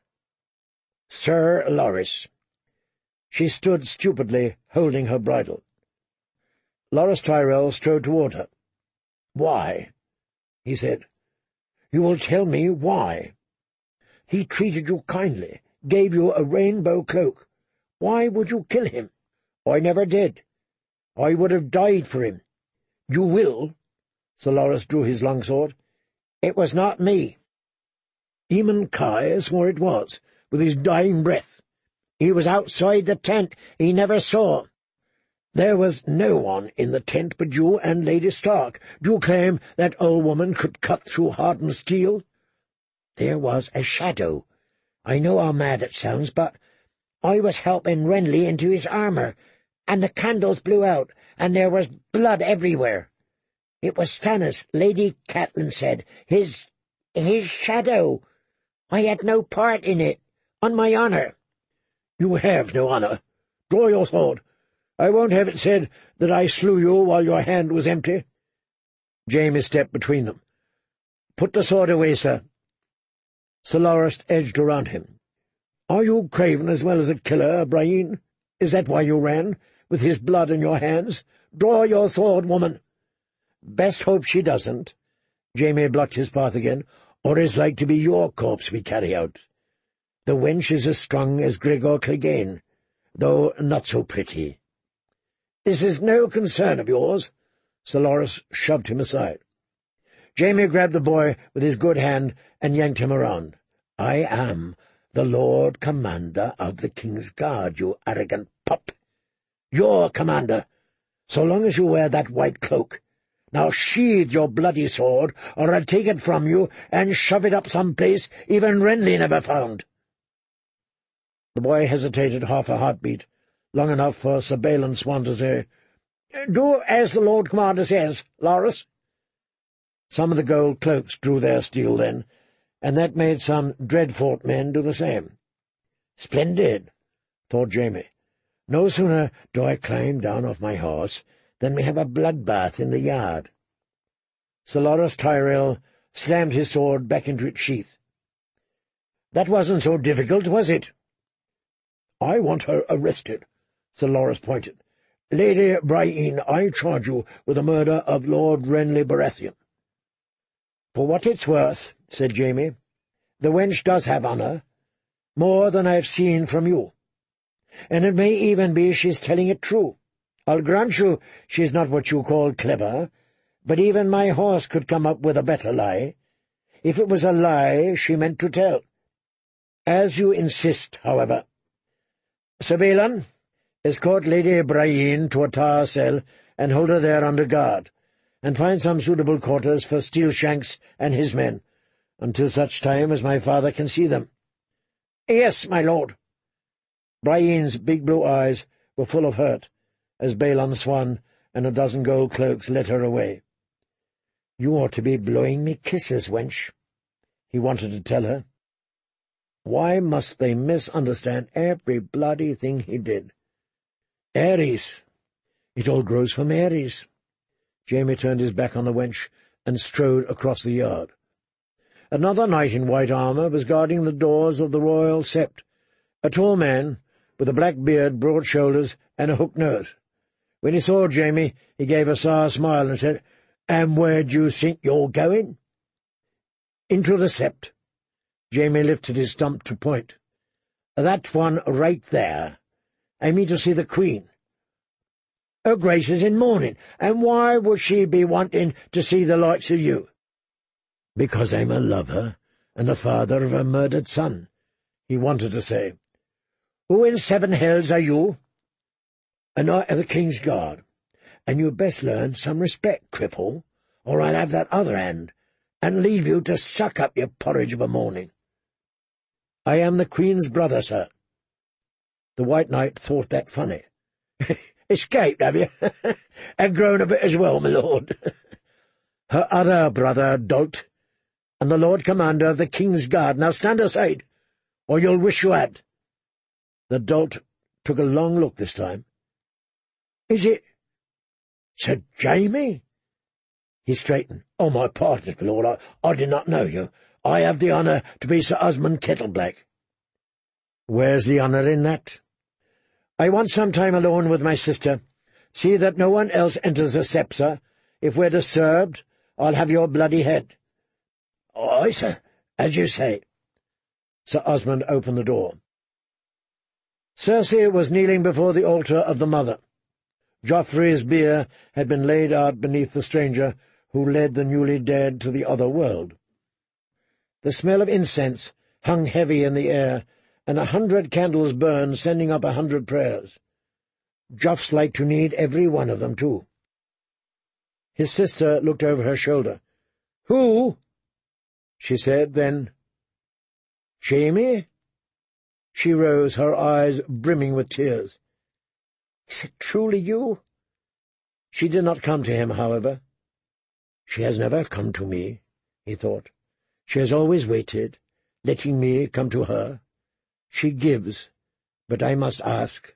Sir Loras. She stood stupidly, holding her bridle. Loras Tyrell strode toward her. Why? He said. You will tell me why. He treated you kindly, gave you a rainbow cloak. Why would you kill him? I never did. I would have died for him. You will? Sir Loras drew his long sword. It was not me. Eamon Kai swore it was, with his dying breath. He was outside the tent. He never saw. There was no one in the tent but you and Lady Stark. Do you claim that old woman could cut through hardened steel? There was a shadow. I know how mad it sounds, but I was helping Renly into his armour, and the candles blew out, and there was blood everywhere. It was Stannis, Lady Catelyn said. His... his shadow. I had no part in it, on my honour. You have no honour. Draw your sword. I won't have it said that I slew you while your hand was empty. Jaime stepped between them. Put the sword away, sir. Sir Loras edged around him. Are you craven as well as a killer, Brienne? Is that why you ran, with his blood in your hands? Draw your sword, woman. Best hope she doesn't. Jaime blocked his path again. Or is like to be your corpse we carry out. The wench is as strong as Gregor Clegane, though not so pretty. This is no concern of yours. Sir Loras shoved him aside. Jaime grabbed the boy with his good hand and yanked him around. I am the Lord Commander of the King's Guard, you arrogant pup. Your commander, so long as you wear that white cloak. Now sheathe your bloody sword, or I'll take it from you and shove it up some place even Renly never found. The boy hesitated half a heartbeat, long enough for Sir Balin Swan to say, Do as the Lord Commander says, Loras. Some of the gold cloaks drew their steel then, and that made some Dreadfort men do the same. Splendid, thought Jaime. No sooner do I climb down off my horse than we have a bloodbath in the yard. Sir Loras Tyrell slammed his sword back into its sheath. That wasn't so difficult, was it? I want her arrested, Sir Loras pointed. Lady Brienne, I charge you with the murder of Lord Renly Baratheon. For what it's worth, said Jaime, the wench does have honour, more than I've seen from you. And it may even be she's telling it true. I'll grant you she's not what you call clever, but even my horse could come up with a better lie, if it was a lie she meant to tell. As you insist, however. Sir Balin, escort Lady Brienne to a tower cell and hold her there under guard, and find some suitable quarters for Steelshanks and his men, until such time as my father can see them. Yes, my lord. Brienne's big blue eyes were full of hurt, as Balon Swan and a dozen gold cloaks led her away. You ought to be blowing me kisses, wench, he wanted to tell her. Why must they misunderstand every bloody thing he did? Ares. It all grows from Ares. Jaime turned his back on the wench and strode across the yard. Another knight in white armour was guarding the doors of the royal sept, a tall man with a black beard, broad shoulders, and a hooked nose. When he saw Jaime, he gave a sour smile and said, And where do you think you're going? Into the sept. Jaime lifted his stump to point. That one right there. I mean to see the Queen. Her Grace is in mourning, and why would she be wanting to see the likes of you? Because I'm a lover, and the father of a murdered son, he wanted to say. Who in seven hells are you? A knight of the King's Guard, and you'd best learn some respect, cripple, or I'll have that other hand, and leave you to suck up your porridge of a morning. I am the Queen's brother, sir. The White Knight thought that funny. Escaped, have you? And grown a bit as well, my lord. Her other brother, dolt, and the Lord Commander of the King's Guard. Now stand aside, or you'll wish you had. The dolt took a long look this time. Is it Sir Jamie? He straightened. Oh, my pardon, my lord, I, I did not know you. I have the honour to be Sir Osmond Kettleblack. Where's the honour in that? I want some time alone with my sister. See that no one else enters the Cepsa. If we're disturbed, I'll have your bloody head. Aye, sir, as you say. Sir Osmond opened the door. Cersei was kneeling before the altar of the Mother. Joffrey's bier had been laid out beneath the stranger who led the newly dead to the other world. The smell of incense hung heavy in the air, and a hundred candles burned, sending up a hundred prayers. Joff's like to need every one of them, too. His sister looked over her shoulder. "Who?" she said, then, "Jamie?" She rose, her eyes brimming with tears. "Is it truly you?" She did not come to him, however. She has never come to me, he thought. She has always waited, letting me come to her. She gives, but I must ask.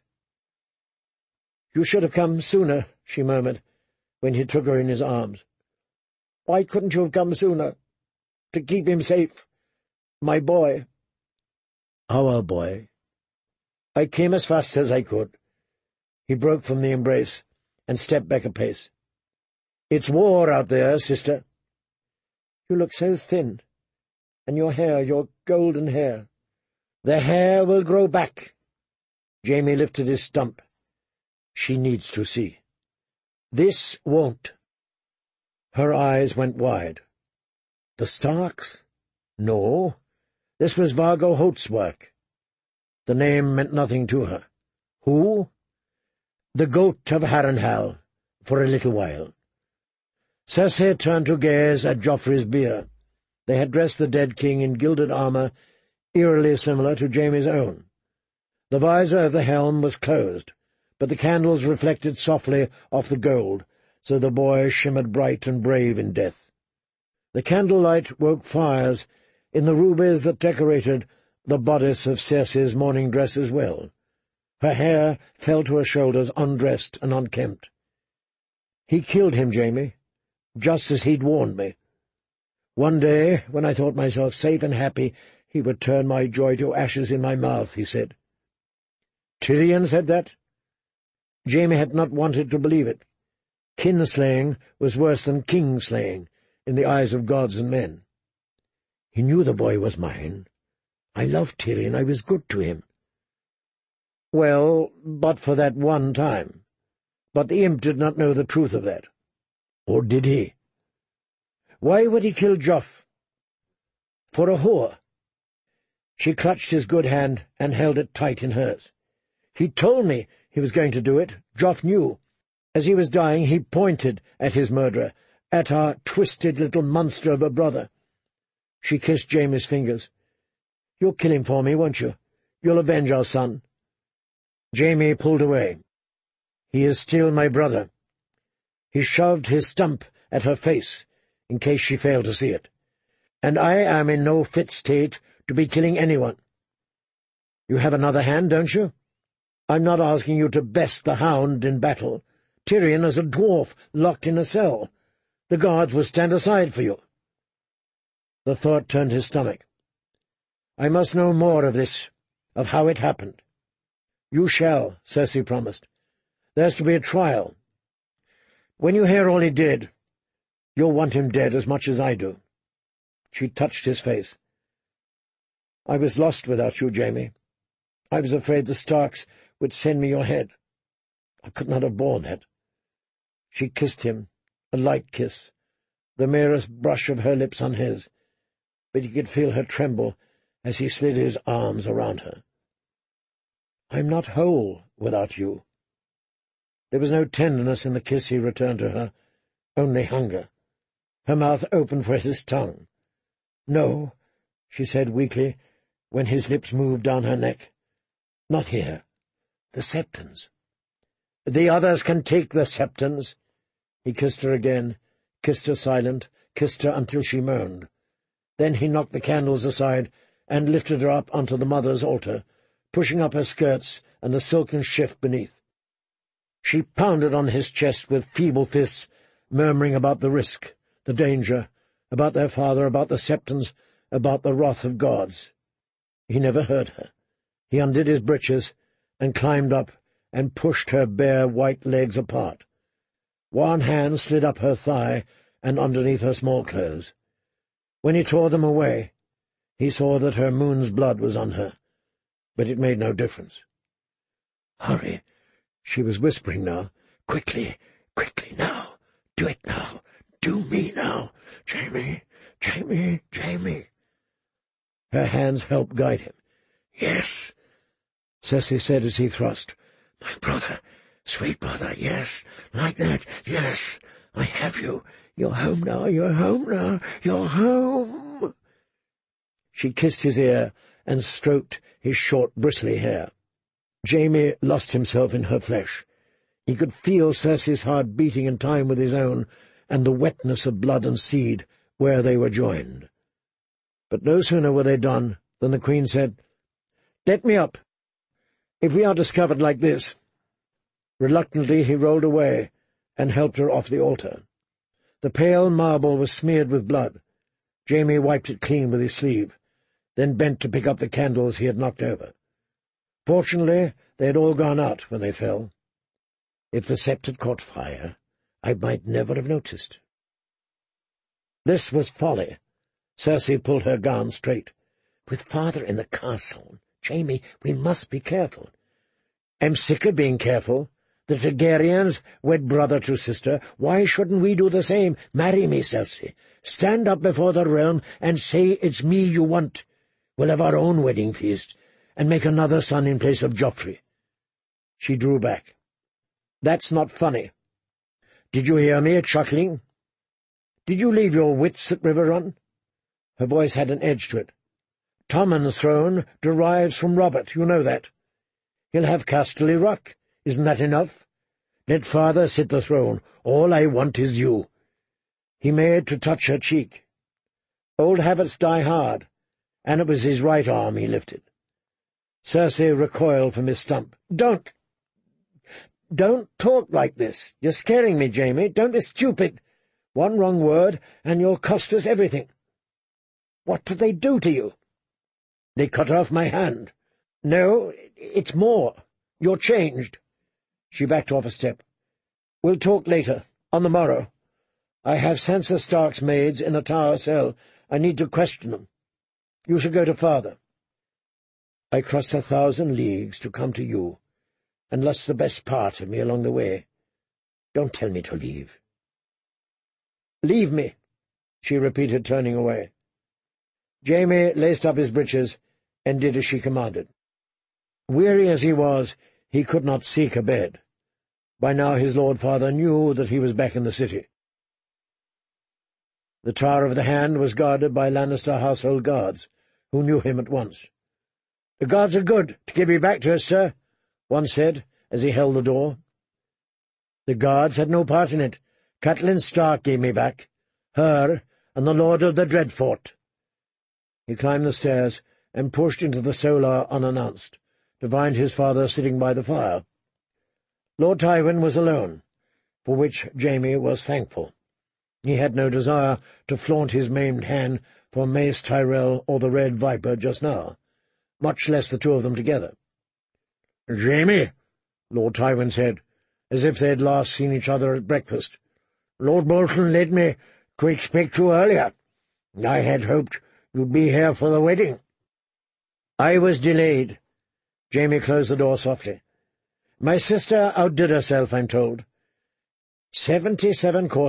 "You should have come sooner," she murmured, when he took her in his arms. "Why couldn't you have come sooner? To keep him safe. My boy." "Our boy." "I came as fast as I could." He broke from the embrace and stepped back a pace. "It's war out there, sister." "You look so thin. And your hair, your golden hair." "The hair will grow back." Jamie lifted his stump. She needs to see. "This won't." Her eyes went wide. The Starks? No. This was Vargo Holt's work. The name meant nothing to her. Who? The Goat of Harrenhal, for a little while. Cersei turned to gaze at Joffrey's bier. They had dressed the dead king in gilded armour, eerily similar to Jamie's own. The visor of the helm was closed, but the candles reflected softly off the gold, so the boy shimmered bright and brave in death. The candlelight woke fires in the rubies that decorated the bodice of Cersei's mourning dress as well. Her hair fell to her shoulders, undressed and unkempt. "He killed him, Jamie, just as he'd warned me. One day, when I thought myself safe and happy, he would turn my joy to ashes in my mouth," he said. Tyrion said that? Jamie had not wanted to believe it. Kinslaying was worse than king-slaying in the eyes of gods and men. He knew the boy was mine. I loved Tyrion. I was good to him. Well, but for that one time. But the imp did not know the truth of that. Or did he? Why would he kill Joff? For a whore. She clutched his good hand and held it tight in hers. He told me he was going to do it. Joff knew. As he was dying, he pointed at his murderer, at our twisted little monster of a brother. She kissed Jamie's fingers. "You'll kill him for me, won't you? You'll avenge our son." Jamie pulled away. "He is still my brother." He shoved his stump at her face, in case she failed to see it. "And I am in no fit state to be killing anyone." "You have another hand, don't you? I'm not asking you to best the hound in battle. Tyrion is a dwarf locked in a cell. The guards will stand aside for you." The thought turned his stomach. "I must know more of this, of how it happened." "You shall," Cersei promised. "There's to be a trial. When you hear all he did, you'll want him dead as much as I do." She touched his face. "I was lost without you, Jamie. I was afraid the Starks would send me your head. I could not have borne that. She kissed him, a light kiss, the merest brush of her lips on his, but he could feel her tremble as he slid his arms around her. I'm not whole without you. There was no tenderness in the kiss he returned to her, only hunger. Her mouth opened for his tongue. No, she said weakly, when his lips moved down her neck. Not here. The Septons. The others can take the Septons. He kissed her again, kissed her silent, kissed her until she moaned. Then he knocked the candles aside and lifted her up onto the mother's altar, pushing up her skirts and the silken shift beneath. She pounded on his chest with feeble fists, murmuring about the risk, the danger, about their father, about the Septons, about the wrath of gods. He never heard her. He undid his breeches and climbed up and pushed her bare white legs apart. One hand slid up her thigh and underneath her small clothes. When he tore them away, he saw that her moon's blood was on her, but it made no difference. "Hurry," she was whispering now. "Quickly, quickly now. Do it now. Do me now. Jamie, Jamie, Jamie." Her hands helped guide him. "Yes," Cersei said as he thrust. "My brother, sweet brother, yes, like that, yes. I have you. You're home now, you're home now, you're home." She kissed his ear and stroked his short, bristly hair. Jamie lost himself in her flesh. He could feel Cersei's heart beating in time with his own, and the wetness of blood and seed where they were joined. But no sooner were they done than the Queen said, "Let me up. If we are discovered like this—" Reluctantly he rolled away and helped her off the altar. The pale marble was smeared with blood. Jamie wiped it clean with his sleeve, then bent to pick up the candles he had knocked over. Fortunately, they had all gone out when they fell. If the sept had caught fire, I might never have noticed. This was folly. Cersei pulled her gown straight. "With father in the castle, Jamie, we must be careful." "I'm sick of being careful. The Targaryens wed brother to sister. Why shouldn't we do the same? Marry me, Cersei. Stand up before the realm and say it's me you want. We'll have our own wedding feast, and make another son in place of Joffrey." She drew back. "That's not funny. Did you hear me chuckling? Did you leave your wits at Riverrun?" Her voice had an edge to it. "Tommen's throne derives from Robert, you know that. He'll have Casterly Rock. Isn't that enough? Let father sit the throne. All I want is you." He made to touch her cheek. Old habits die hard, and it was his right arm he lifted. Cersei recoiled from his stump. "Don't! Don't talk like this. You're scaring me, Jamie. Don't be stupid. One wrong word, and you'll cost us everything." "What did they do to you?" "They cut off my hand." "No, it's more. You're changed." She backed off a step. "We'll talk later, on the morrow. I have Sansa Stark's maids in a tower cell. I need to question them. You should go to father." "I crossed a thousand leagues to come to you, and lost the best part of me along the way. Don't tell me to leave." "Leave me," she repeated, turning away. Jamie laced up his breeches and did as she commanded. Weary as he was, he could not seek a bed. By now his lord father knew that he was back in the city. The Tower of the Hand was guarded by Lannister household guards, who knew him at once. "The guards are good to give you back to us, sir," one said, as he held the door. "The guards had no part in it. Catelyn Stark gave me back. Her and the Lord of the Dreadfort." He climbed the stairs and pushed into the solar unannounced, to find his father sitting by the fire. Lord Tywin was alone, for which Jamie was thankful. He had no desire to flaunt his maimed hand for Mace Tyrell or the Red Viper just now, much less the two of them together. "Jamie," Lord Tywin said, as if they had last seen each other at breakfast, "Lord Bolton led me to expect you earlier. I had hoped you'd be here for the wedding." "I was delayed." Jamie closed the door softly. "My sister outdid herself, I'm told. Seventy-seven courses.